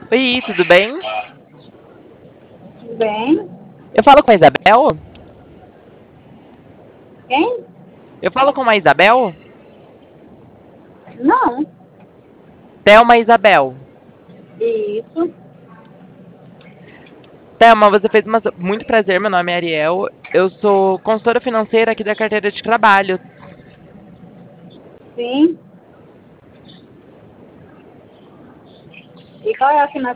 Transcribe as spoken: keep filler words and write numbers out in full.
Oi, tudo bem? Tudo bem? Eu falo com a Isabel? Quem? Eu falo com a Isabel? Não. Thelma Isabel. Isso. Thelma, você fez uma... Muito prazer, meu nome é Ariel. Eu sou consultora financeira aqui da carteira de trabalho. Sim. E qual é a